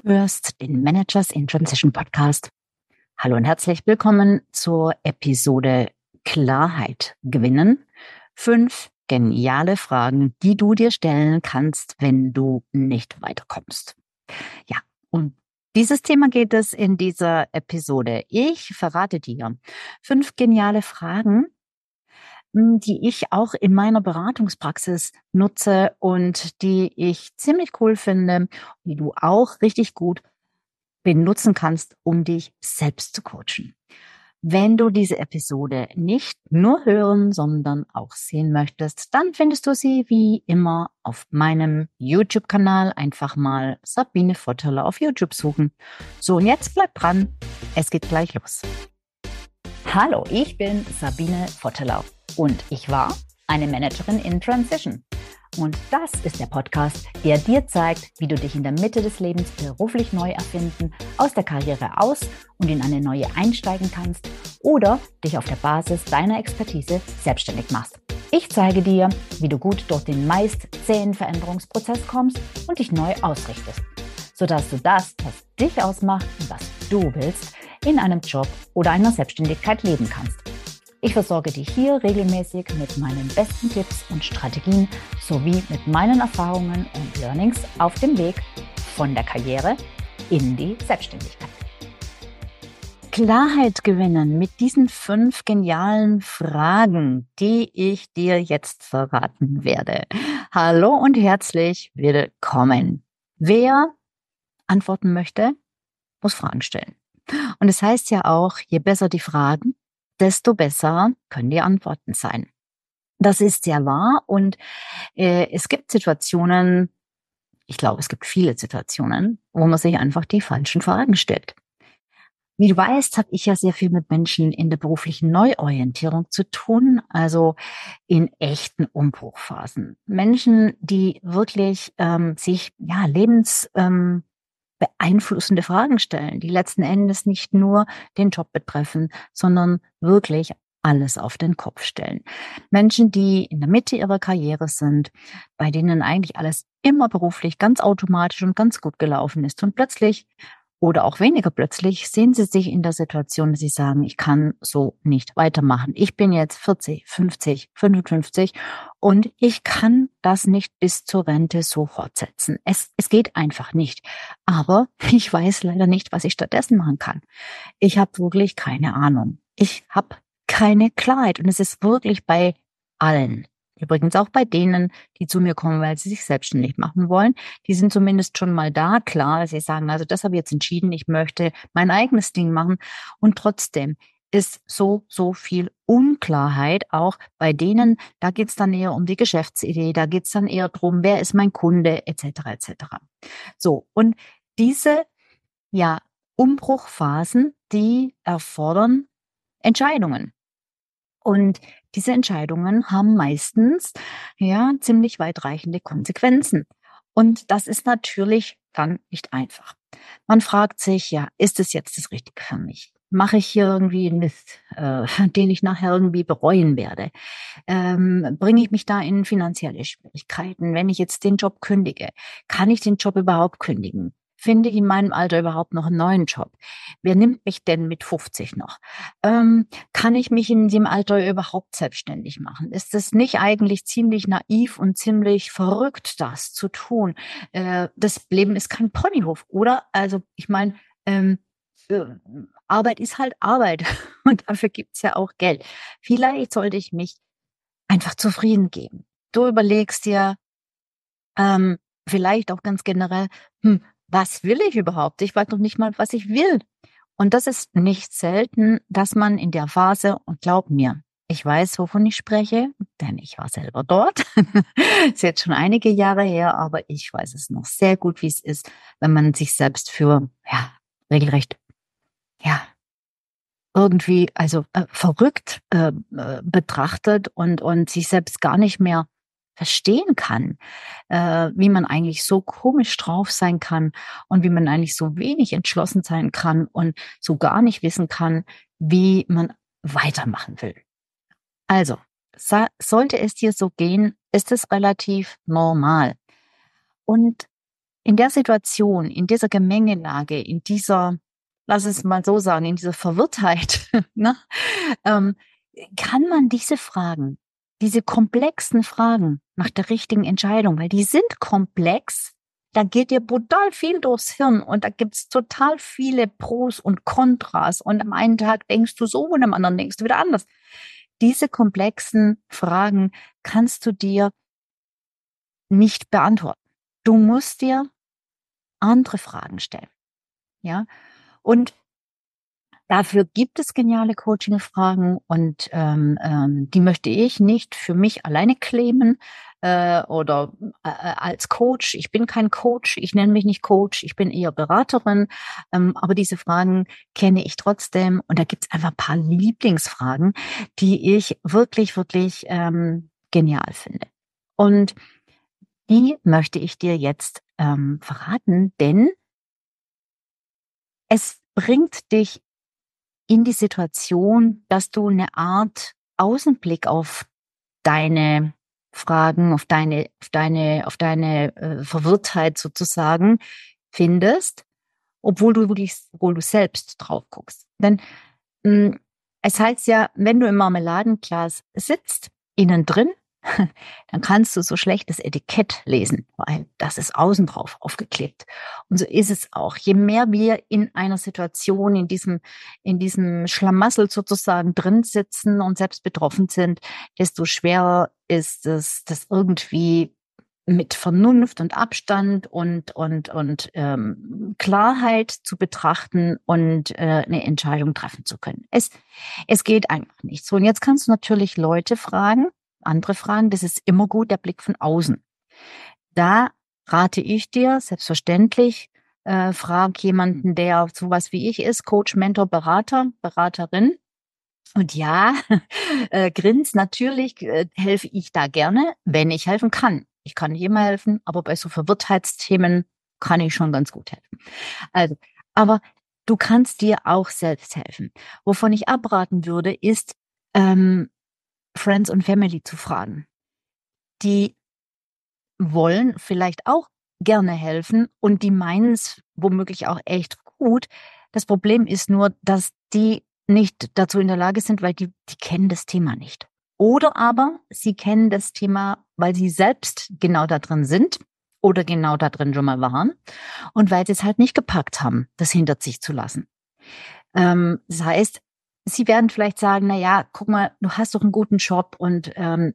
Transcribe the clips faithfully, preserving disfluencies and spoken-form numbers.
hörst den Managers in Transition Podcast. Hallo und herzlich willkommen zur Episode Klarheit gewinnen. Fünf geniale Fragen, die du dir stellen kannst, wenn du nicht weiterkommst. Ja, und dieses Thema geht es in dieser Episode. Ich verrate dir fünf geniale Fragen, die ich auch in meiner Beratungspraxis nutze und die ich ziemlich cool finde, die du auch richtig gut benutzen kannst, um dich selbst zu coachen. Wenn du diese Episode nicht nur hören, sondern auch sehen möchtest, dann findest du sie wie immer auf meinem YouTube-Kanal. Einfach mal Sabine Votteler auf YouTube suchen. So, und jetzt bleib dran. Es geht gleich los. Hallo, ich bin Sabine Votteler und ich war eine Managerin in Transition. Und das ist der Podcast, der dir zeigt, wie du dich in der Mitte des Lebens beruflich neu erfinden, aus der Karriere aus und in eine neue einsteigen kannst oder dich auf der Basis deiner Expertise selbstständig machst. Ich zeige dir, wie du gut durch den meist zähen Veränderungsprozess kommst und dich neu ausrichtest, sodass du das, was dich ausmacht und was du willst, in einem Job oder einer Selbstständigkeit leben kannst. Ich versorge dich hier regelmäßig mit meinen besten Tipps und Strategien sowie mit meinen Erfahrungen und Learnings auf dem Weg von der Karriere in die Selbstständigkeit. Klarheit gewinnen mit diesen fünf genialen Fragen, die ich dir jetzt verraten werde. Hallo und herzlich willkommen. Wer antworten möchte, muss Fragen stellen. Und es heißt ja auch, je besser die Fragen, desto besser können die Antworten sein. Das ist sehr wahr und äh, es gibt Situationen, ich glaube, es gibt viele Situationen, wo man sich einfach die falschen Fragen stellt. Wie du weißt, habe ich ja sehr viel mit Menschen in der beruflichen Neuorientierung zu tun, also in echten Umbruchphasen. Menschen, die wirklich ähm, sich ja lebens ähm, beeinflussende Fragen stellen, die letzten Endes nicht nur den Job betreffen, sondern wirklich alles auf den Kopf stellen. Menschen, die in der Mitte ihrer Karriere sind, bei denen eigentlich alles immer beruflich ganz automatisch und ganz gut gelaufen ist und plötzlich oder auch weniger plötzlich sehen sie sich in der Situation, dass sie sagen, ich kann so nicht weitermachen. Ich bin jetzt vierzig, fünfzig, fünfundfünfzig und ich kann das nicht bis zur Rente so fortsetzen. Es, es geht einfach nicht. Aber ich weiß leider nicht, was ich stattdessen machen kann. Ich habe wirklich keine Ahnung. Ich habe keine Klarheit und es ist wirklich bei allen. Übrigens auch bei denen, die zu mir kommen, weil sie sich selbstständig machen wollen. Die sind zumindest schon mal da klar. Sie sagen, also das habe ich jetzt entschieden, ich möchte mein eigenes Ding machen. Und trotzdem ist so, so viel Unklarheit auch bei denen. Da geht es dann eher um die Geschäftsidee, da geht es dann eher drum, wer ist mein Kunde, et cetera et cetera. So, und diese ja, Umbruchphasen, die erfordern Entscheidungen. Und diese Entscheidungen haben meistens ja ziemlich weitreichende Konsequenzen. Und das ist natürlich dann nicht einfach. Man fragt sich, ja, ist es jetzt das Richtige für mich? Mache ich hier irgendwie einen Mist, äh, den ich nachher irgendwie bereuen werde? Ähm, bringe ich mich da in finanzielle Schwierigkeiten, wenn ich jetzt den Job kündige? Kann ich den Job überhaupt kündigen? Finde ich in meinem Alter überhaupt noch einen neuen Job? Wer nimmt mich denn mit fünfzig noch? Ähm, kann ich mich in dem Alter überhaupt selbstständig machen? Ist es nicht eigentlich ziemlich naiv und ziemlich verrückt, das zu tun? Äh, das Leben ist kein Ponyhof, oder? Also ich meine, ähm, äh, Arbeit ist halt Arbeit und dafür gibt's ja auch Geld. Vielleicht sollte ich mich einfach zufrieden geben. Du überlegst dir ähm, vielleicht auch ganz generell, hm, was will ich überhaupt? Ich weiß noch nicht mal, was ich will. Und das ist nicht selten, dass man in der Phase, und glaub mir, ich weiß, wovon ich spreche, denn ich war selber dort. Ist jetzt schon einige Jahre her, aber ich weiß es noch sehr gut, wie es ist, wenn man sich selbst für, ja, regelrecht, ja, irgendwie, also äh, verrückt äh, äh, betrachtet und, und sich selbst gar nicht mehr verstehen kann, äh, wie man eigentlich so komisch drauf sein kann und wie man eigentlich so wenig entschlossen sein kann und so gar nicht wissen kann, wie man weitermachen will. Also, sa- sollte es dir so gehen, ist es relativ normal. Und In der Situation, in dieser Gemengelage, in dieser, lass es mal so sagen, in dieser Verwirrtheit, ne, ähm, kann man diese Fragen, diese komplexen Fragen nach der richtigen Entscheidung, weil die sind komplex, da geht dir brutal viel durchs Hirn und da gibt's total viele Pros und Kontras und am einen Tag denkst du so und am anderen denkst du wieder anders. Diese komplexen Fragen kannst du dir nicht beantworten. Du musst dir andere Fragen stellen, ja? Und dafür gibt es geniale Coaching-Fragen und ähm, ähm, die möchte ich nicht für mich alleine claimen äh, oder äh, als Coach. Ich bin kein Coach, ich nenne mich nicht Coach, ich bin eher Beraterin. Ähm, aber diese Fragen kenne ich trotzdem und da gibt es einfach ein paar Lieblingsfragen, die ich wirklich, wirklich ähm, genial finde. Und die möchte ich dir jetzt ähm, verraten, denn es bringt dich in die Situation, dass du eine Art Außenblick auf deine Fragen, auf deine, auf deine, auf deine äh, Verwirrtheit sozusagen findest, obwohl du wirklich, obwohl du selbst drauf guckst. Denn mh, es heißt ja, wenn du im Marmeladenglas sitzt, innen drin, dann kannst du so schlecht das Etikett lesen, weil das ist außen drauf aufgeklebt. Und so ist es auch. Je mehr wir in einer Situation, in diesem, in diesem Schlamassel sozusagen drin sitzen und selbst betroffen sind, desto schwerer ist es, das irgendwie mit Vernunft und Abstand und und und ähm, Klarheit zu betrachten und äh, eine Entscheidung treffen zu können. Es es geht einfach nicht so. Und jetzt kannst du natürlich Leute fragen, andere fragen. Das ist immer gut, der Blick von außen. Da rate ich dir selbstverständlich, äh, frag jemanden, der sowas wie ich ist, Coach, Mentor, Berater, Beraterin. Und ja, äh, grins, natürlich äh, helfe ich da gerne, wenn ich helfen kann. Ich kann nicht immer helfen, aber bei so Verwirrtheitsthemen kann ich schon ganz gut helfen. Also, aber du kannst dir auch selbst helfen. Wovon ich abraten würde, ist, ähm, Friends und Family zu fragen. Die wollen vielleicht auch gerne helfen und die meinen es womöglich auch echt gut. Das Problem ist nur, dass die nicht dazu in der Lage sind, weil die, die kennen das Thema nicht. Oder aber sie kennen das Thema, weil sie selbst genau da drin sind oder genau da drin schon mal waren und weil sie es halt nicht gepackt haben, das hinter sich zu lassen. Ähm, das heißt, sie werden vielleicht sagen, na ja, guck mal, du hast doch einen guten Job und ähm,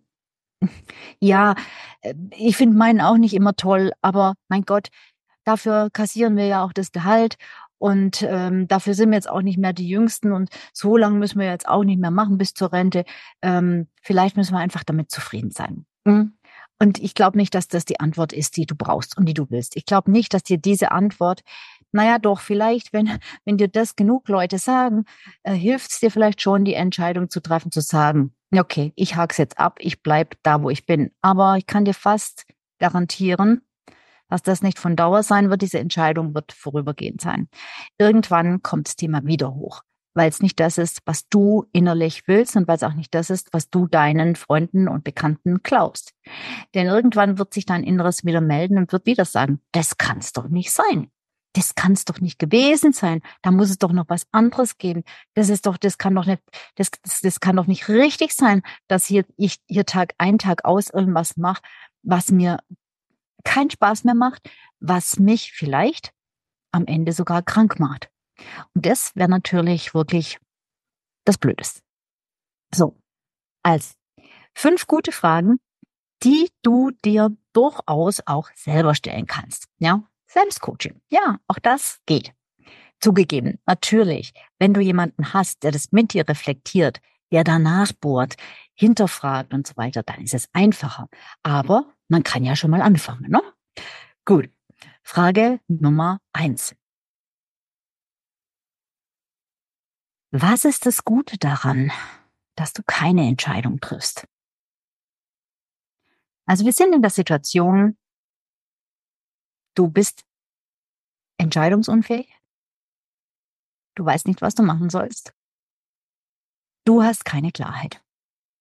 ja, äh, ich finde meinen auch nicht immer toll, aber mein Gott, dafür kassieren wir ja auch das Gehalt und ähm, dafür sind wir jetzt auch nicht mehr die Jüngsten und so lange müssen wir jetzt auch nicht mehr machen bis zur Rente. Ähm, vielleicht müssen wir einfach damit zufrieden sein. Mhm. Und ich glaube nicht, dass das die Antwort ist, die du brauchst und die du willst. Ich glaube nicht, dass dir diese Antwort, naja doch, vielleicht, wenn, wenn dir das genug Leute sagen, äh, hilft es dir vielleicht schon, die Entscheidung zu treffen, zu sagen, okay, ich hak's jetzt ab, ich bleib da, wo ich bin. Aber ich kann dir fast garantieren, dass das nicht von Dauer sein wird. Diese Entscheidung wird vorübergehend sein. Irgendwann kommt das Thema wieder hoch, weil es nicht das ist, was du innerlich willst und weil es auch nicht das ist, was du deinen Freunden und Bekannten glaubst. Denn irgendwann wird sich dein Inneres wieder melden und wird wieder sagen, das kann's doch nicht sein. Das kann's doch nicht gewesen sein. Da muss es doch noch was anderes geben. Das ist doch, das kann doch nicht, das, das, das kann doch nicht richtig sein, dass hier ich hier Tag ein, Tag aus irgendwas mache, was mir keinen Spaß mehr macht, was mich vielleicht am Ende sogar krank macht. Und das wäre natürlich wirklich das Blödeste. So, als fünf gute Fragen, die du dir durchaus auch selber stellen kannst. Ja, Selbstcoaching. Ja, auch das geht. Zugegeben, natürlich, wenn du jemanden hast, der das mit dir reflektiert, der danach bohrt, hinterfragt und so weiter, dann ist es einfacher. Aber man kann ja schon mal anfangen, ne? Gut. Frage Nummer eins. Was ist das Gute daran, dass du keine Entscheidung triffst? Also wir sind in der Situation, du bist entscheidungsunfähig, du weißt nicht, was du machen sollst, du hast keine Klarheit.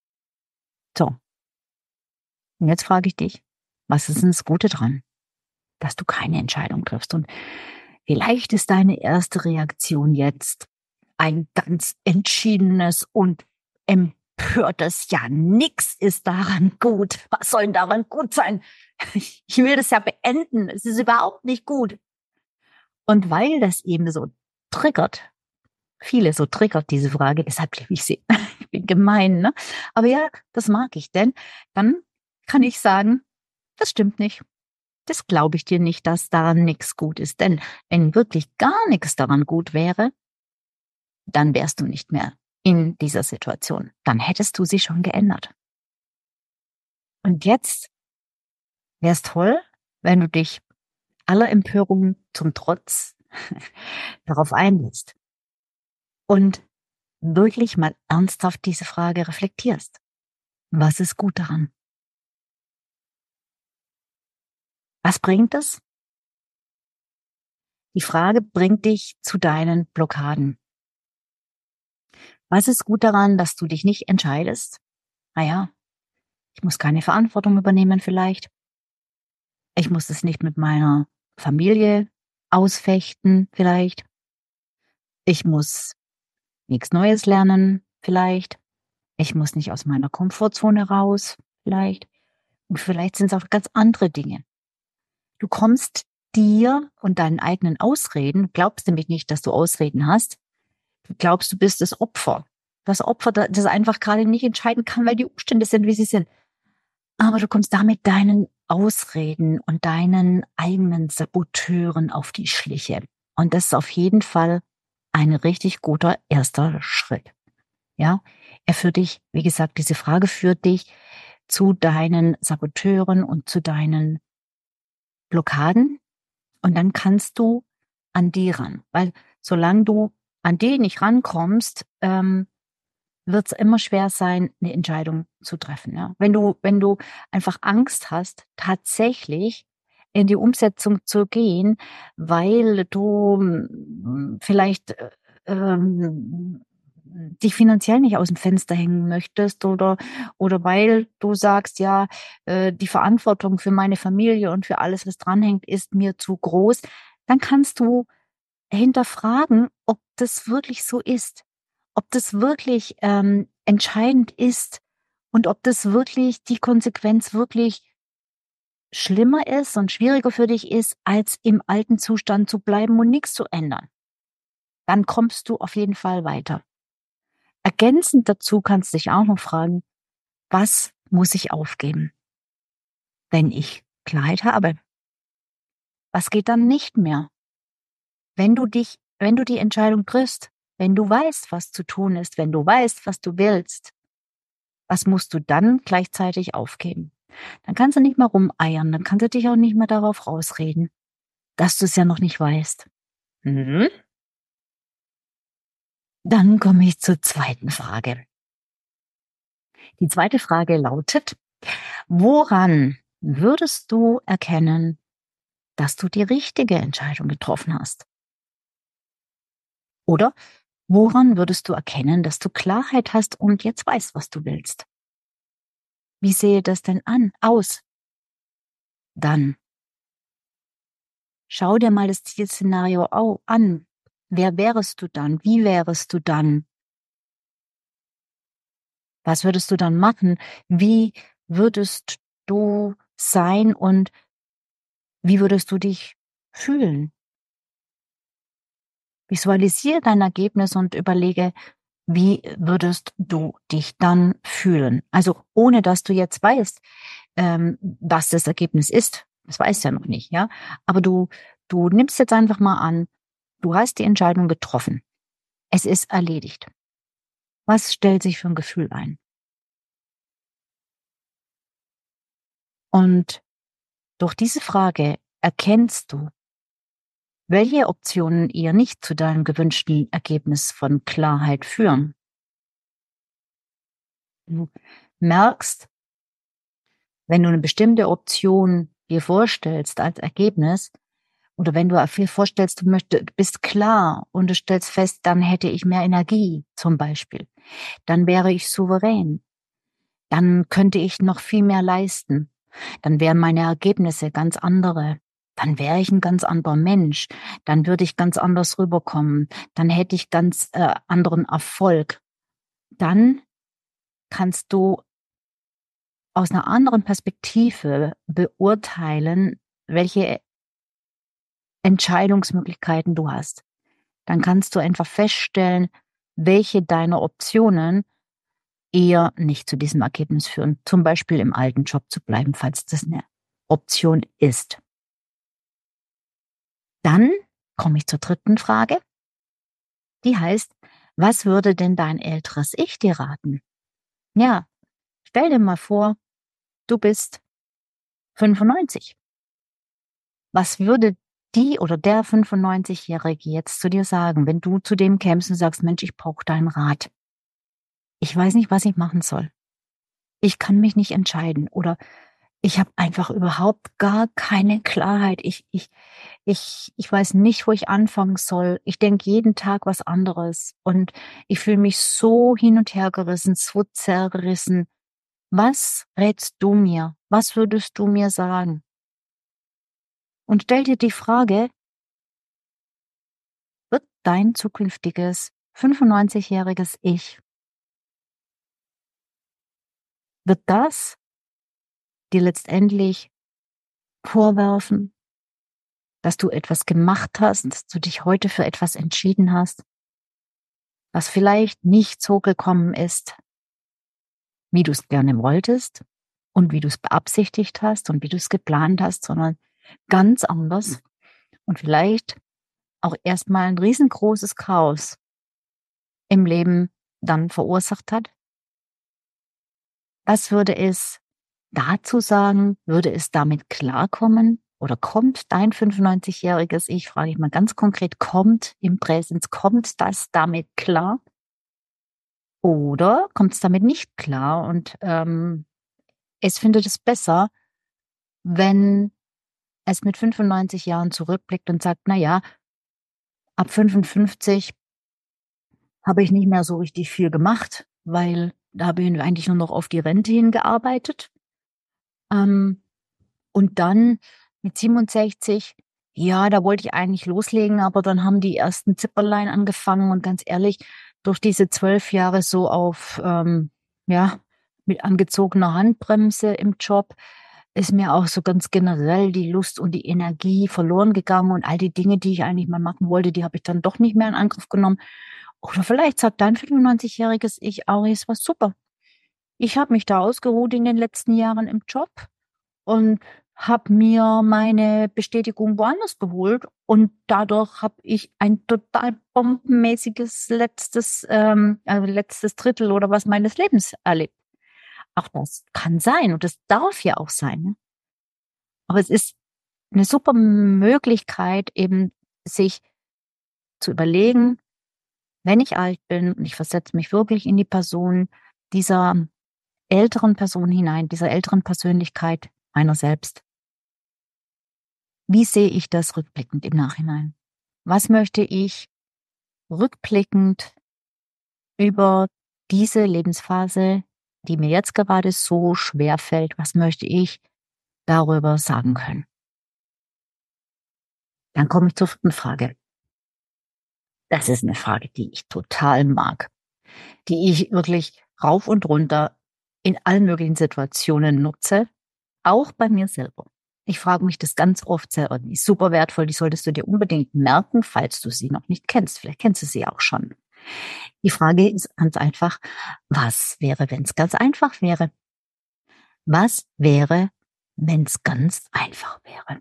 So, und jetzt frage ich dich, was ist denn das Gute dran? dass du keine Entscheidung triffst. Und vielleicht ist deine erste Reaktion jetzt ein ganz entschiedenes und empörtes, ja, nix ist daran gut. Was soll denn daran gut sein? Ich will das ja beenden. Es ist überhaupt nicht gut. Und weil das eben so triggert, viele so triggert diese Frage, deshalb liebe ich sie. Ich bin gemein, ne? Aber ja, das mag ich, denn dann kann ich sagen, das stimmt nicht. Das glaube ich dir nicht, dass daran nichts gut ist. Denn wenn wirklich gar nichts daran gut wäre, dann wärst du nicht mehr in dieser Situation. Dann hättest du sie schon geändert. Und jetzt wäre es toll, wenn du dich aller Empörungen zum Trotz darauf einlässt und wirklich mal ernsthaft diese Frage reflektierst. Was ist gut daran? Was bringt es? Die Frage bringt dich zu deinen Blockaden. Was ist gut daran, dass du dich nicht entscheidest? Naja, ich muss keine Verantwortung übernehmen vielleicht. Ich muss es nicht mit meiner Familie ausfechten vielleicht. Ich muss nichts Neues lernen vielleicht. Ich muss nicht aus meiner Komfortzone raus vielleicht. Und vielleicht sind es auch ganz andere Dinge. Du kommst dir und deinen eigenen Ausreden, glaubst nämlich nicht, dass du Ausreden hast. Du glaubst, du bist das Opfer. Das Opfer, das einfach gerade nicht entscheiden kann, weil die Umstände sind, wie sie sind. Aber du kommst damit deinen Ausreden und deinen eigenen Saboteuren auf die Schliche. Und das ist auf jeden Fall ein richtig guter erster Schritt. Ja, er führt dich, wie gesagt, diese Frage führt dich zu deinen Saboteuren und zu deinen Blockaden. Und dann kannst du an die ran. Weil solange du an die nicht rankommst, ähm, wird es immer schwer sein, eine Entscheidung zu treffen. Ja? Wenn du, wenn du einfach Angst hast, tatsächlich in die Umsetzung zu gehen, weil du mm, vielleicht äh, ähm, dich finanziell nicht aus dem Fenster hängen möchtest oder oder weil du sagst, ja, äh, die Verantwortung für meine Familie und für alles, was dranhängt, ist mir zu groß, dann kannst du hinterfragen, ob das wirklich so ist, ob das wirklich ähm, entscheidend ist und ob das wirklich die Konsequenz wirklich schlimmer ist und schwieriger für dich ist, als im alten Zustand zu bleiben und nichts zu ändern. Dann kommst du auf jeden Fall weiter. Ergänzend dazu kannst du dich auch noch fragen, was muss ich aufgeben, wenn ich Klarheit habe? Was geht dann nicht mehr? Wenn du dich, wenn du die Entscheidung triffst, wenn du weißt, was zu tun ist, wenn du weißt, was du willst, was musst du dann gleichzeitig aufgeben? Dann kannst du nicht mehr rumeiern, dann kannst du dich auch nicht mehr darauf rausreden, dass du es ja noch nicht weißt. Mhm. Dann komme ich zur zweiten Frage. Die zweite Frage lautet, woran würdest du erkennen, dass du die richtige Entscheidung getroffen hast? Oder woran würdest du erkennen, dass du Klarheit hast und jetzt weißt, was du willst? Wie sehe das denn an, aus? Dann schau dir mal das Zielszenario au- an. Wer wärest du dann? Wie wärest du dann? Was würdest du dann machen? Wie würdest du sein und wie würdest du dich fühlen? Visualisiere dein Ergebnis und überlege, wie würdest du dich dann fühlen? Also ohne dass du jetzt weißt, ähm, was das Ergebnis ist. Das weißt du ja noch nicht, ja. Aber du, du nimmst jetzt einfach mal an, du hast die Entscheidung getroffen. Es ist erledigt. Was stellt sich für ein Gefühl ein? Und durch diese Frage erkennst du, welche Optionen eher nicht zu deinem gewünschten Ergebnis von Klarheit führen. Du merkst, wenn du eine bestimmte Option dir vorstellst als Ergebnis, oder wenn du dir vorstellst, du möchtest, du bist klar und du stellst fest, dann hätte ich mehr Energie zum Beispiel, dann wäre ich souverän, dann könnte ich noch viel mehr leisten, dann wären meine Ergebnisse ganz andere. dann wäre ich ein ganz anderer Mensch. Dann würde ich ganz anders rüberkommen. Dann hätte ich ganz äh, anderen Erfolg. Dann kannst du aus einer anderen Perspektive beurteilen, welche Entscheidungsmöglichkeiten du hast. Dann kannst du einfach feststellen, welche deiner Optionen eher nicht zu diesem Ergebnis führen. Zum Beispiel im alten Job zu bleiben, falls das eine Option ist. Dann komme ich zur dritten Frage. Die heißt, was würde denn dein älteres Ich dir raten? Ja, stell dir mal vor, du bist fünfundneunzig. Was würde die oder der fünfundneunzig-Jährige jetzt zu dir sagen, wenn du zu dem kämst und sagst, Mensch, ich brauche deinen Rat. Ich weiß nicht, was ich machen soll. Ich kann mich nicht entscheiden oder ich habe einfach überhaupt gar keine Klarheit. Ich, ich, ich, ich weiß nicht, wo ich anfangen soll. Ich denke jeden Tag was anderes und ich fühle mich so hin und her gerissen, so zerrissen. Was rätst du mir? Was würdest du mir sagen? Und stell dir die Frage, wird dein zukünftiges fünfundneunzig-jähriges Ich, wird das dir letztendlich vorwerfen, dass du etwas gemacht hast, dass du dich heute für etwas entschieden hast, was vielleicht nicht so gekommen ist, wie du es gerne wolltest und wie du es beabsichtigt hast und wie du es geplant hast, sondern ganz anders und vielleicht auch erstmal ein riesengroßes Chaos im Leben dann verursacht hat? Was würde es dazu sagen? Würde es damit klarkommen? Oder kommt dein fünfundneunzig-jähriges Ich, frage ich mal ganz konkret, kommt im Präsens, kommt das damit klar? Oder kommt es damit nicht klar und ähm, es findet es besser, wenn es mit fünfundneunzig Jahren zurückblickt und sagt, na ja, ab fünfundfünfzig habe ich nicht mehr so richtig viel gemacht, weil da habe ich eigentlich nur noch auf die Rente hingearbeitet. Ähm, und dann mit siebenundsechzig, ja, da wollte ich eigentlich loslegen, aber dann haben die ersten Zipperlein angefangen und ganz ehrlich, durch diese zwölf Jahre so auf, ähm, ja, mit angezogener Handbremse im Job ist mir auch so ganz generell die Lust und die Energie verloren gegangen und all die Dinge, die ich eigentlich mal machen wollte, die habe ich dann doch nicht mehr in Angriff genommen. Oder vielleicht sagt dein fünfundneunzig-jähriges Ich, Ari, es war super. Ich habe mich da ausgeruht in den letzten Jahren im Job und habe mir meine Bestätigung woanders geholt und dadurch habe ich ein total bombenmäßiges letztes, ähm, also letztes Drittel oder was meines Lebens erlebt. Auch das kann sein und das darf ja auch sein. Ne? Aber es ist eine super Möglichkeit, eben sich zu überlegen, wenn ich alt bin und ich versetze mich wirklich in die Person dieser älteren Person hinein, dieser älteren Persönlichkeit meiner selbst. Wie sehe ich das rückblickend im Nachhinein? Was möchte ich rückblickend über diese Lebensphase, die mir jetzt gerade so schwer fällt, was möchte ich darüber sagen können? Dann komme ich zur vierten Frage. Das ist eine Frage, die ich total mag, die ich wirklich rauf und runter in allen möglichen Situationen nutze, auch bei mir selber. Ich frage mich das ganz oft selber. Die ist super wertvoll, die solltest du dir unbedingt merken, falls du sie noch nicht kennst. Vielleicht kennst du sie auch schon. Die Frage ist ganz einfach, was wäre, wenn es ganz einfach wäre? Was wäre, wenn es ganz einfach wäre?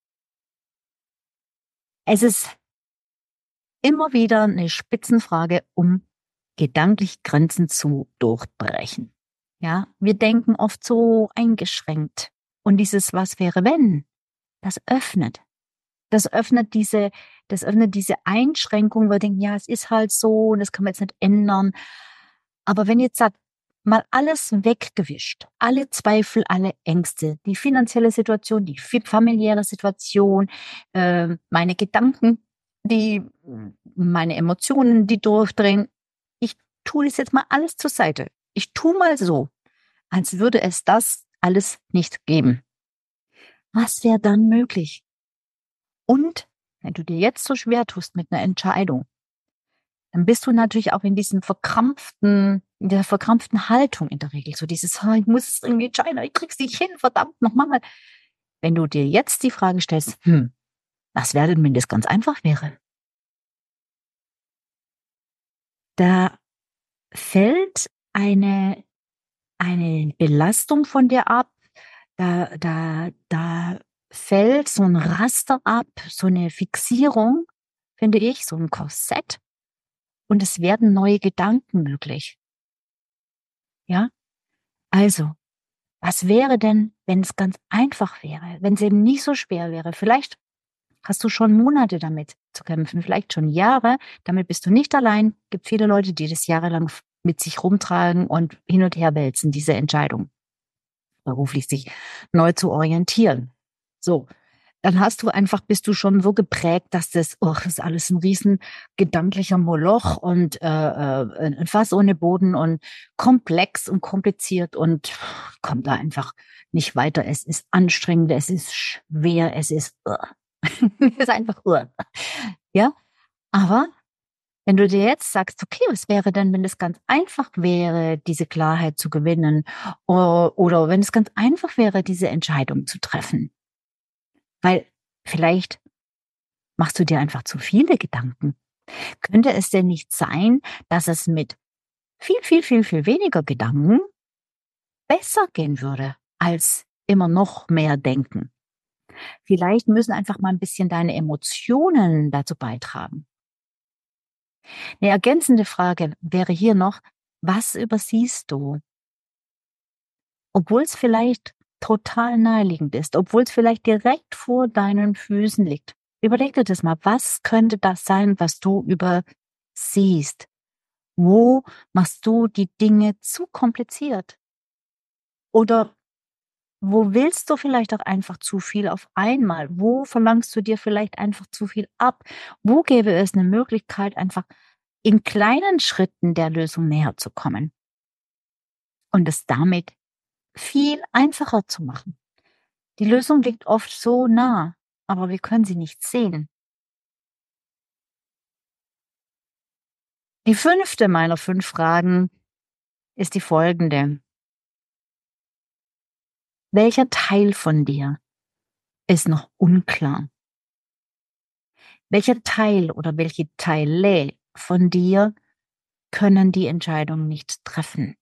Es ist immer wieder eine Spitzenfrage, um gedanklich Grenzen zu durchbrechen. Ja, wir denken oft so eingeschränkt. Und dieses Was wäre, wenn, das öffnet. Das öffnet diese, das öffnet diese Einschränkung, weil wir denken, ja, es ist halt so und das kann man jetzt nicht ändern. Aber wenn jetzt sagt, mal alles weggewischt, alle Zweifel, alle Ängste, die finanzielle Situation, die familiäre Situation, äh, meine Gedanken, die, meine Emotionen, die durchdrehen. Ich tue das jetzt mal alles zur Seite. Ich tue mal so, als würde es das alles nicht geben. Was wäre dann möglich? Und wenn du dir jetzt so schwer tust mit einer Entscheidung, dann bist du natürlich auch in diesem verkrampften, in der verkrampften Haltung in der Regel. So dieses, "Ah, ich muss es irgendwie entscheiden, ich krieg's nicht hin, verdammt nochmal." Wenn du dir jetzt die Frage stellst, hm, was wäre denn, wenn das ganz einfach wäre? Da fällt eine, eine Belastung von dir ab, da, da, da fällt so ein Raster ab, so eine Fixierung, finde ich, so ein Korsett, und es werden neue Gedanken möglich. Ja, also, was wäre denn, wenn es ganz einfach wäre, wenn es eben nicht so schwer wäre? Vielleicht hast du schon Monate damit zu kämpfen, vielleicht schon Jahre. Damit bist du nicht allein. Gibt viele Leute, die das jahrelang f- mit sich rumtragen und hin und her wälzen, diese Entscheidung, beruflich sich neu zu orientieren. So, dann hast du einfach, bist du schon so geprägt, dass das, oh, das ist alles ein riesen gedanklicher Moloch und äh, äh, ein Fass ohne Boden und komplex und kompliziert und kommt da einfach nicht weiter. Es ist anstrengend, es ist schwer, es ist, uh. Es ist einfach, uh. Ja, aber wenn du dir jetzt sagst, okay, was wäre denn, wenn es ganz einfach wäre, diese Klarheit zu gewinnen, o- oder wenn es ganz einfach wäre, diese Entscheidung zu treffen, weil vielleicht machst du dir einfach zu viele Gedanken. Könnte es denn nicht sein, dass es mit viel, viel, viel, viel weniger Gedanken besser gehen würde, als immer noch mehr denken? Vielleicht müssen einfach mal ein bisschen deine Emotionen dazu beitragen. Eine ergänzende Frage wäre hier noch, was übersiehst du? Obwohl es vielleicht total naheliegend ist, obwohl es vielleicht direkt vor deinen Füßen liegt. Überleg dir das mal, was könnte das sein, was du übersiehst? Wo machst du die Dinge zu kompliziert? Oder wo willst du vielleicht auch einfach zu viel auf einmal? Wo verlangst du dir vielleicht einfach zu viel ab? Wo gäbe es eine Möglichkeit, einfach in kleinen Schritten der Lösung näher zu kommen und es damit viel einfacher zu machen? Die Lösung liegt oft so nah, aber wir können sie nicht sehen. Die fünfte meiner fünf Fragen ist die folgende. Welcher Teil von dir ist noch unklar? Welcher Teil oder welche Teile von dir können die Entscheidung nicht treffen?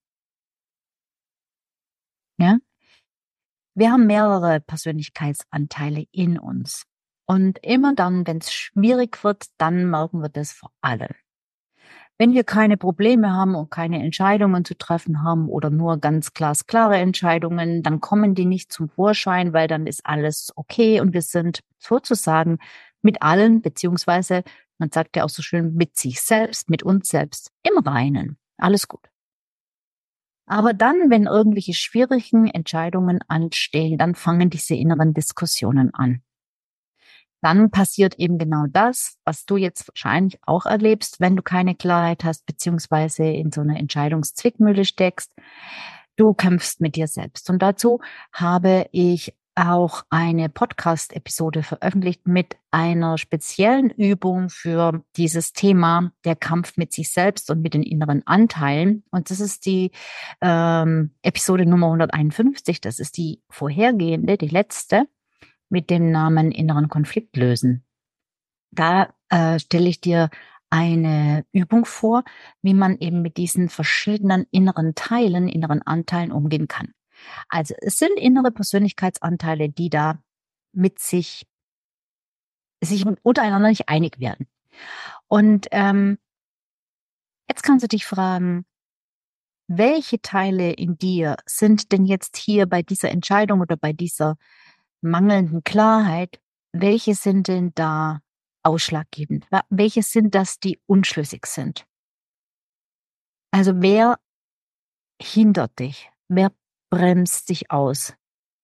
Ja? Wir haben mehrere Persönlichkeitsanteile in uns. Und immer dann, wenn es schwierig wird, dann merken wir das vor allem. Wenn wir keine Probleme haben und keine Entscheidungen zu treffen haben oder nur ganz glasklare Entscheidungen, dann kommen die nicht zum Vorschein, weil dann ist alles okay und wir sind sozusagen mit allen, beziehungsweise man sagt ja auch so schön, mit sich selbst, mit uns selbst im Reinen. Alles gut. Aber dann, wenn irgendwelche schwierigen Entscheidungen anstehen, dann fangen diese inneren Diskussionen an. Dann passiert eben genau das, was du jetzt wahrscheinlich auch erlebst, wenn du keine Klarheit hast, beziehungsweise in so einer Entscheidungszwickmühle steckst. Du kämpfst mit dir selbst. Und dazu habe ich auch eine Podcast-Episode veröffentlicht mit einer speziellen Übung für dieses Thema, der Kampf mit sich selbst und mit den inneren Anteilen. Und das ist die ähm, Episode Nummer hunderteinundfünfzig. Das ist die vorhergehende, die letzte, mit dem Namen inneren Konflikt lösen. Da äh, stelle ich dir eine Übung vor, wie man eben mit diesen verschiedenen inneren Teilen, inneren Anteilen umgehen kann. Also es sind innere Persönlichkeitsanteile, die da mit sich, sich untereinander nicht einig werden. Und ähm, jetzt kannst du dich fragen, welche Teile in dir sind denn jetzt hier bei dieser Entscheidung oder bei dieser mangelnden Klarheit, welche sind denn da ausschlaggebend? Wa- Welche sind das, die unschlüssig sind? Also wer hindert dich? Wer bremst dich aus?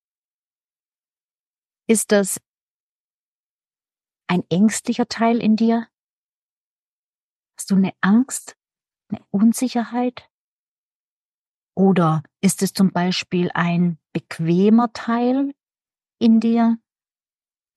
Ist das ein ängstlicher Teil in dir? Hast du eine Angst, eine Unsicherheit? Oder ist es zum Beispiel ein bequemer Teil in dir,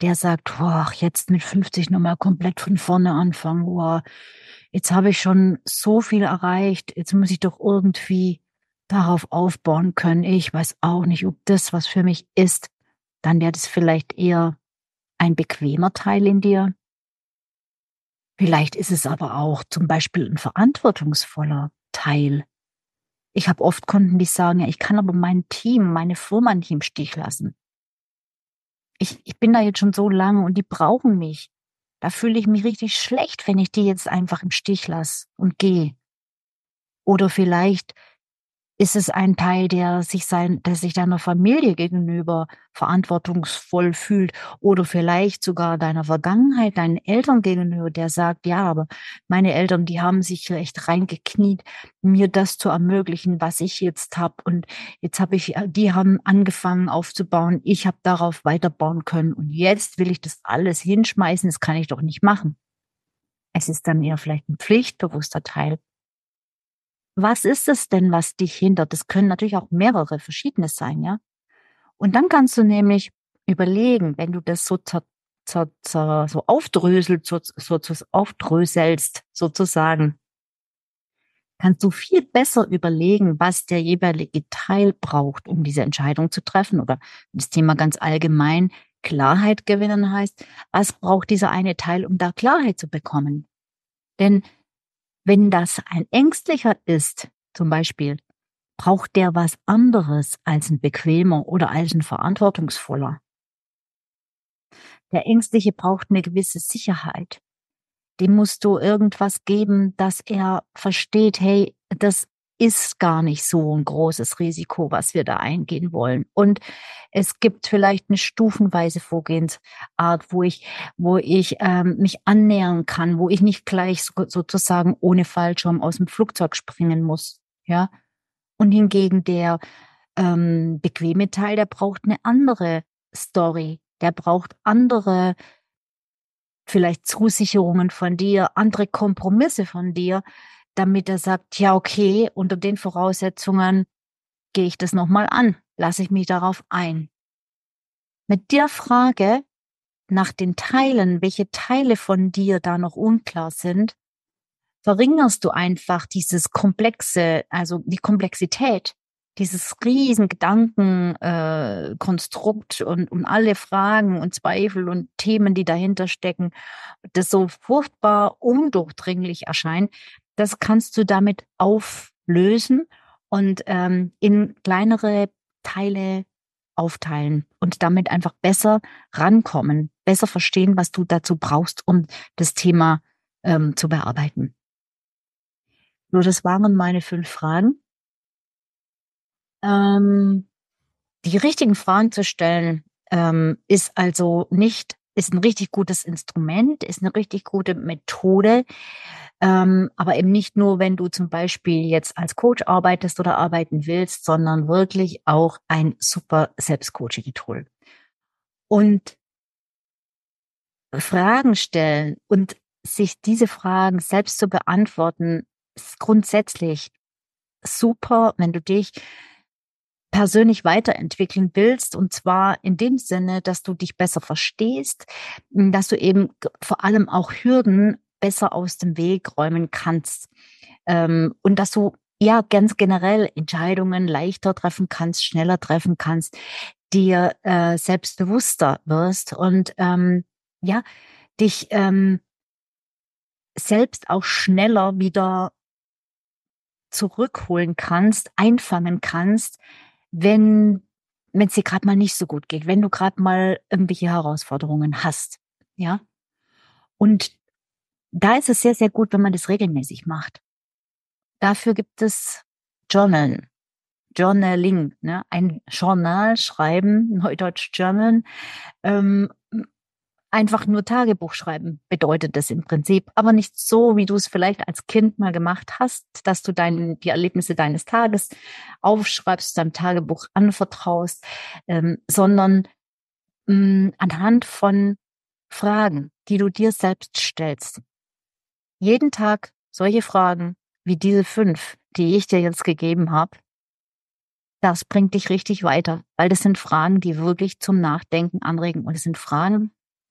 der sagt, boah, jetzt mit fünfzig nochmal komplett von vorne anfangen, boah, jetzt habe ich schon so viel erreicht, jetzt muss ich doch irgendwie darauf aufbauen können. Ich weiß auch nicht, ob das was für mich ist. Dann wäre das vielleicht eher ein bequemer Teil in dir. Vielleicht ist es aber auch zum Beispiel ein verantwortungsvoller Teil. Ich habe oft Kunden, die sagen, ja, ich kann aber mein Team, meine Firma nicht im Stich lassen. Ich, ich bin da jetzt schon so lange und die brauchen mich. Da fühle ich mich richtig schlecht, wenn ich die jetzt einfach im Stich lasse und gehe. Oder vielleicht ist es ein Teil, der sich sein, der sich deiner Familie gegenüber verantwortungsvoll fühlt oder vielleicht sogar deiner Vergangenheit, deinen Eltern gegenüber, der sagt, ja, aber meine Eltern, die haben sich recht reingekniet, mir das zu ermöglichen, was ich jetzt habe. Und jetzt habe ich, die haben angefangen aufzubauen, ich habe darauf weiterbauen können. Und jetzt will ich das alles hinschmeißen, das kann ich doch nicht machen. Es ist dann eher vielleicht ein pflichtbewusster Teil. Was ist es denn, was dich hindert? Das können natürlich auch mehrere verschiedene sein, ja? Und dann kannst du nämlich überlegen, wenn du das so zer, zer, zer, so aufdröselt, so, so, so aufdröselst, sozusagen, kannst du viel besser überlegen, was der jeweilige Teil braucht, um diese Entscheidung zu treffen. Oder das Thema ganz allgemein Klarheit gewinnen heißt, was braucht dieser eine Teil, um da Klarheit zu bekommen? Denn wenn das ein Ängstlicher ist, zum Beispiel, braucht der was anderes als ein bequemer oder als ein verantwortungsvoller. Der Ängstliche braucht eine gewisse Sicherheit. Dem musst du irgendwas geben, dass er versteht, hey, das ist gar nicht so ein großes Risiko, was wir da eingehen wollen. Und es gibt vielleicht eine stufenweise Vorgehensart, wo ich, wo ich ähm, mich annähern kann, wo ich nicht gleich so, sozusagen ohne Fallschirm aus dem Flugzeug springen muss. Ja. Und hingegen der ähm, bequeme Teil, der braucht eine andere Story. Der braucht andere vielleicht Zusicherungen von dir, andere Kompromisse von dir, damit er sagt, ja, okay, unter den Voraussetzungen gehe ich das nochmal an, lasse ich mich darauf ein. Mit der Frage nach den Teilen, welche Teile von dir da noch unklar sind, verringerst du einfach dieses komplexe, also die Komplexität, dieses riesen Gedankenkonstrukt äh, Konstrukt und, und alle Fragen und Zweifel und Themen, die dahinter stecken, das so furchtbar undurchdringlich erscheint, das kannst du damit auflösen und ähm, in kleinere Teile aufteilen und damit einfach besser rankommen, besser verstehen, was du dazu brauchst, um das Thema ähm, zu bearbeiten. So, das waren meine fünf Fragen. Ähm, die richtigen Fragen zu stellen, ähm, ist also nicht, ist ein richtig gutes Instrument, ist eine richtig gute Methode, ähm, aber eben nicht nur, wenn du zum Beispiel jetzt als Coach arbeitest oder arbeiten willst, sondern wirklich auch ein super Selbstcoaching-Tool. Und Fragen stellen und sich diese Fragen selbst zu beantworten, ist grundsätzlich super, wenn du dich persönlich weiterentwickeln willst, und zwar in dem Sinne, dass du dich besser verstehst, dass du eben vor allem auch Hürden besser aus dem Weg räumen kannst, ähm, und dass du ja ganz generell Entscheidungen leichter treffen kannst, schneller treffen kannst, dir äh, selbstbewusster wirst und ähm, ja, dich ähm, selbst auch schneller wieder zurückholen kannst, einfangen kannst, wenn wenn es dir gerade mal nicht so gut geht, wenn du gerade mal irgendwelche Herausforderungen hast, ja? Und da ist es sehr, sehr gut, wenn man das regelmäßig macht. Dafür gibt es Journalen, Journaling, ne? Ein Journal schreiben, Neudeutsch Journalen, ähm, einfach nur Tagebuch schreiben bedeutet das im Prinzip, aber nicht so, wie du es vielleicht als Kind mal gemacht hast, dass du dein, die Erlebnisse deines Tages aufschreibst, deinem Tagebuch anvertraust, ähm, sondern mh, anhand von Fragen, die du dir selbst stellst. Jeden Tag solche Fragen wie diese fünf, die ich dir jetzt gegeben habe, das bringt dich richtig weiter, weil das sind Fragen, die wirklich zum Nachdenken anregen und es sind Fragen,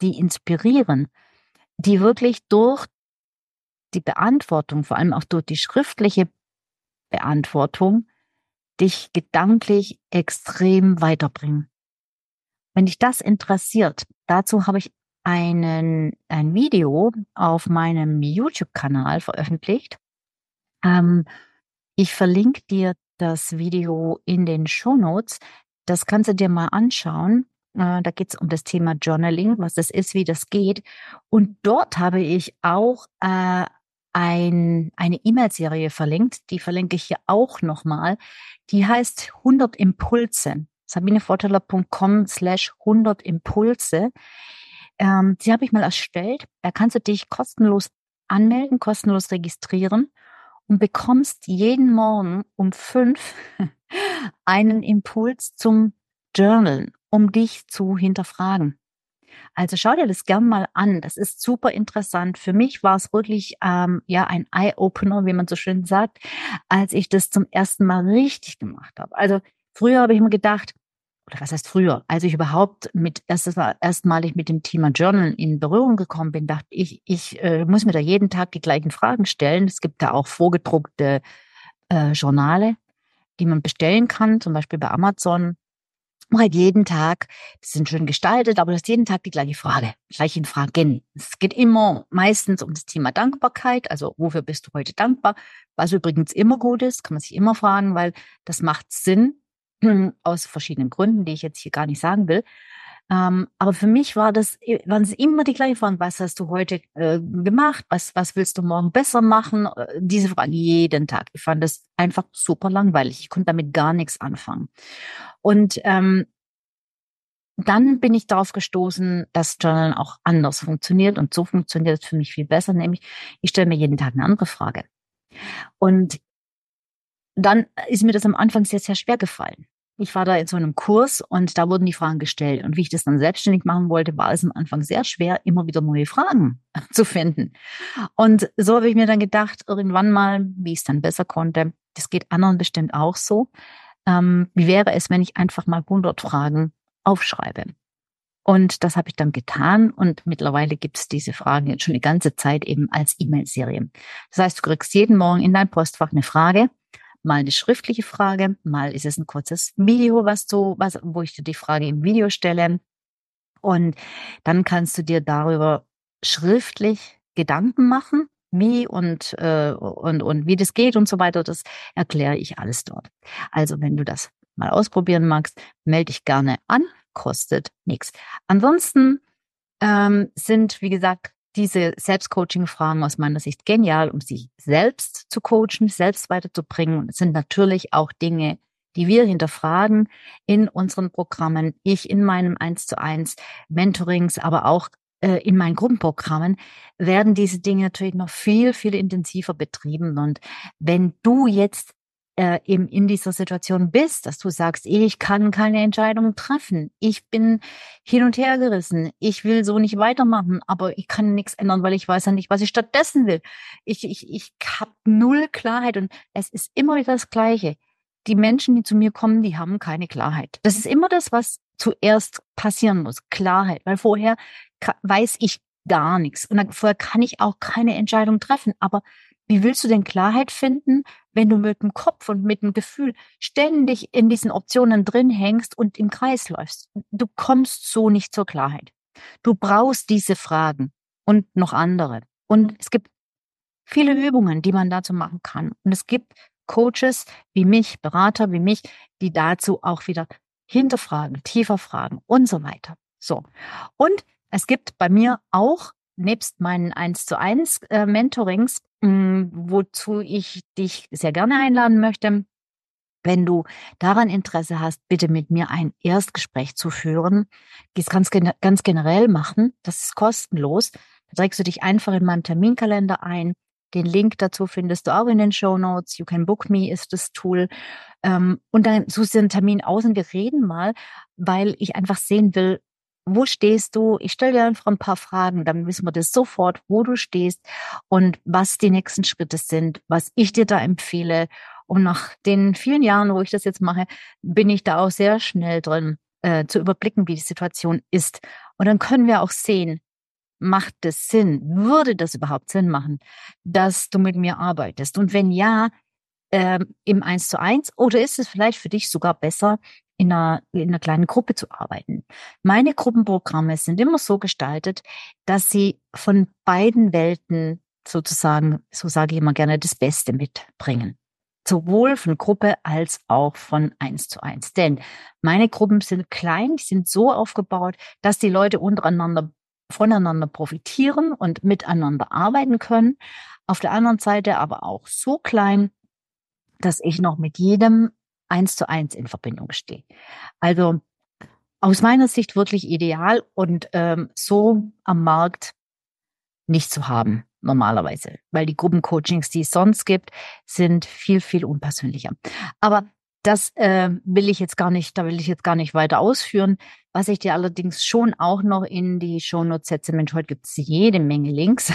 die inspirieren, die wirklich durch die Beantwortung, vor allem auch durch die schriftliche Beantwortung, dich gedanklich extrem weiterbringen. Wenn dich das interessiert, dazu habe ich einen, ein Video auf meinem YouTube-Kanal veröffentlicht. Ähm, ich verlinke dir das Video in den Shownotes. Das kannst du dir mal anschauen. Äh, da geht es um das Thema Journaling, was das ist, wie das geht. Und dort habe ich auch äh, ein, eine E-Mail-Serie verlinkt. Die verlinke ich hier auch nochmal. Die heißt hundert Impulse. sabinevorteler.com slash hundert Impulse. Ähm, die habe ich mal erstellt. Da kannst du dich kostenlos anmelden, kostenlos registrieren und bekommst jeden Morgen um fünf einen Impuls zum Journalen, um dich zu hinterfragen. Also schau dir das gern mal an. Das ist super interessant. Für mich war es wirklich ähm, ja ein Eye-Opener, wie man so schön sagt, als ich das zum ersten Mal richtig gemacht habe. Also früher habe ich mir gedacht, oder was heißt früher, als ich überhaupt mit erstes Mal, erstmalig mit dem Thema Journal in Berührung gekommen bin, dachte ich, ich äh, muss mir da jeden Tag die gleichen Fragen stellen. Es gibt da auch vorgedruckte äh, Journale, die man bestellen kann, zum Beispiel bei Amazon. Halt jeden Tag, die sind schön gestaltet, aber du hast jeden Tag die gleiche Frage, gleichen Fragen. Es geht immer meistens um das Thema Dankbarkeit, also wofür bist du heute dankbar? Was übrigens immer gut ist, kann man sich immer fragen, weil das macht Sinn, aus verschiedenen Gründen, die ich jetzt hier gar nicht sagen will. Ähm, aber für mich war das, waren es immer die gleichen Fragen. Was hast du heute äh, gemacht? Was, was willst du morgen besser machen? Äh, diese Fragen jeden Tag. Ich fand das einfach super langweilig. Ich konnte damit gar nichts anfangen. Und ähm, dann bin ich darauf gestoßen, dass Journalen auch anders funktioniert. Und so funktioniert es für mich viel besser, nämlich ich stelle mir jeden Tag eine andere Frage. Und dann ist mir das am Anfang sehr, sehr schwer gefallen. Ich war da in so einem Kurs und da wurden die Fragen gestellt. Und wie ich das dann selbstständig machen wollte, war es am Anfang sehr schwer, immer wieder neue Fragen zu finden. Und so habe ich mir dann gedacht, irgendwann mal, wie ich es dann besser konnte, das geht anderen bestimmt auch so. Ähm, wie wäre es, wenn ich einfach mal hundert Fragen aufschreibe? Und das habe ich dann getan und mittlerweile gibt es diese Fragen jetzt schon die ganze Zeit eben als E-Mail-Serie. Das heißt, du kriegst jeden Morgen in dein Postfach eine Frage, mal eine schriftliche Frage, mal ist es ein kurzes Video, was du, was, wo ich dir die Frage im Video stelle. Und dann kannst du dir darüber schriftlich Gedanken machen, wie und, äh, und, und wie das geht und so weiter. Das erkläre ich alles dort. Also wenn du das mal ausprobieren magst, melde dich gerne an, kostet nichts. Ansonsten ähm, sind, wie gesagt, diese Selbstcoaching-Fragen aus meiner Sicht genial, um sich selbst zu coachen, selbst weiterzubringen. Und es sind natürlich auch Dinge, die wir hinterfragen in unseren Programmen, ich in meinem eins zu eins Mentorings, aber auch äh, in meinen Gruppenprogrammen, werden diese Dinge natürlich noch viel, viel intensiver betrieben. Und wenn du jetzt äh, eben in dieser Situation bist, dass du sagst, ich kann keine Entscheidung treffen, ich bin hin und her gerissen, ich will so nicht weitermachen, aber ich kann nichts ändern, weil ich weiß ja nicht, was ich stattdessen will. Ich, ich, ich habe null Klarheit und es ist immer wieder das Gleiche. Die Menschen, die zu mir kommen, die haben keine Klarheit. Das ist immer das, was zuerst passieren muss. Klarheit, weil vorher weiß ich gar nichts und dann, vorher kann ich auch keine Entscheidung treffen. Aber wie willst du denn Klarheit finden, wenn du mit dem Kopf und mit dem Gefühl ständig in diesen Optionen drin hängst und im Kreis läufst? Du kommst so nicht zur Klarheit. Du brauchst diese Fragen und noch andere. Und es gibt viele Übungen, die man dazu machen kann. Und es gibt Coaches wie mich, Berater wie mich, die dazu auch wieder hinterfragen, tiefer fragen und so weiter. So. Und es gibt bei mir auch nebst meinen eins zu eins äh, Mentorings, mh, wozu ich dich sehr gerne einladen möchte, wenn du daran Interesse hast, bitte mit mir ein Erstgespräch zu führen. Das kannst du ganz generell machen. Das ist kostenlos. Da trägst du dich einfach in meinen Terminkalender ein. Den Link dazu findest du auch in den Shownotes. You Can Book Me ist das Tool. Ähm, und dann suchst du einen Termin aus und wir reden mal, weil ich einfach sehen will, wo stehst du? Ich stelle dir einfach ein paar Fragen, dann wissen wir das sofort, wo du stehst und was die nächsten Schritte sind, was ich dir da empfehle. Und nach den vielen Jahren, wo ich das jetzt mache, bin ich da auch sehr schnell drin, äh, zu überblicken, wie die Situation ist. Und dann können wir auch sehen, macht es Sinn? Würde das überhaupt Sinn machen, dass du mit mir arbeitest? Und wenn ja, ähm, im Eins zu eins, oder ist es vielleicht für dich sogar besser, in einer, in einer kleinen Gruppe zu arbeiten? Meine Gruppenprogramme sind immer so gestaltet, dass sie von beiden Welten sozusagen, so sage ich immer gerne, das Beste mitbringen. Sowohl von Gruppe als auch von Eins zu eins. Denn meine Gruppen sind klein, die sind so aufgebaut, dass die Leute untereinander voneinander profitieren und miteinander arbeiten können. Auf der anderen Seite aber auch so klein, dass ich noch mit jedem eins zu eins in Verbindung stehe. Also aus meiner Sicht wirklich ideal und ähm, so am Markt nicht zu haben normalerweise, weil die Gruppencoachings, die es sonst gibt, sind viel, viel unpersönlicher. Aber das äh, will ich jetzt gar nicht, da will ich jetzt gar nicht weiter ausführen. Was ich dir allerdings schon auch noch in die Shownotes setze, Mensch, heute gibt es jede Menge Links.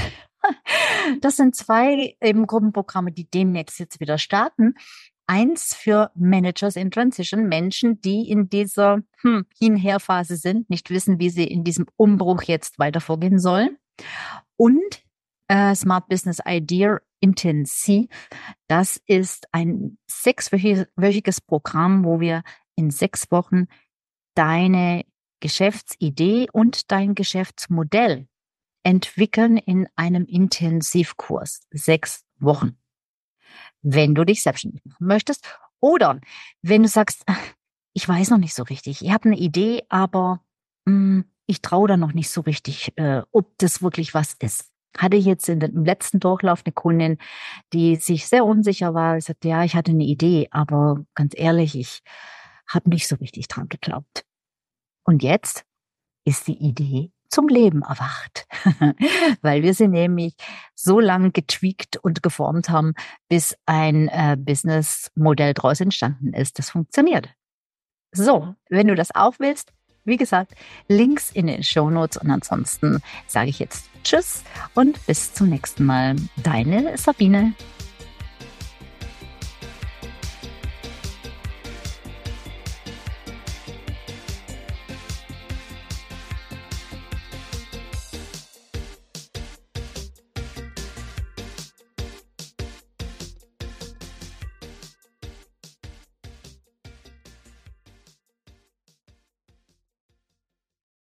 Das sind zwei eben Gruppenprogramme, die demnächst jetzt wieder starten. Eins für Managers in Transition, Menschen, die in dieser hm, Hin-Her-Phase sind, nicht wissen, wie sie in diesem Umbruch jetzt weiter vorgehen sollen. Und äh, Smart Business Idea Intensiv. Das ist ein sechswöchiges Programm, wo wir in sechs Wochen deine Geschäftsidee und dein Geschäftsmodell entwickeln in einem Intensivkurs. Sechs Wochen. Wenn du dich selbstständig machen möchtest oder wenn du sagst, ich weiß noch nicht so richtig, ich habe eine Idee, aber mh, ich traue da noch nicht so richtig, äh, ob das wirklich was ist. Hatte ich jetzt in dem letzten Durchlauf eine Kundin, die sich sehr unsicher war. Sie sagte, ja, ich hatte eine Idee, aber ganz ehrlich, ich habe nicht so richtig dran geglaubt. Und jetzt ist die Idee zum Leben erwacht, weil wir sie nämlich so lange getweakt und geformt haben, bis ein äh, Businessmodell daraus entstanden ist, das funktioniert. So, wenn du das auch willst, wie gesagt, Links in den Shownotes und ansonsten sage ich jetzt Tschüss und bis zum nächsten Mal. Deine Sabine.